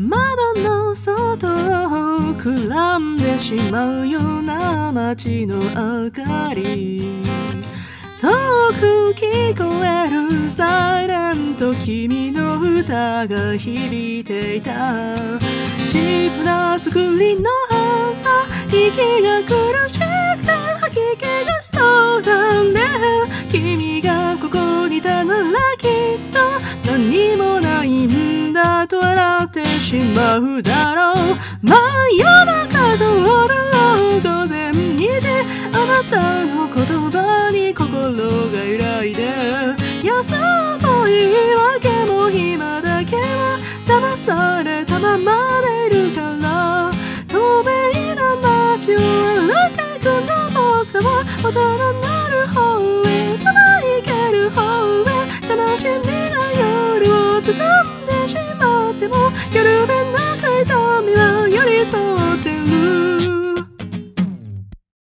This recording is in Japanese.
窓の外をくらんでしまうような街の明かり、遠く聞こえるサイレント君の歌が響いていた。チープな作りの朝、息が苦しくて吐き気がそうだね。君がここにいたならきっと何もないんだと笑ってしまうだろう。真夜中と踊ろう午前2時、あなたの言葉に心が揺らいで、安っぽい言い訳も今だけは騙されたままでいるから、透明な街を歩いてくの僕らは大人になる方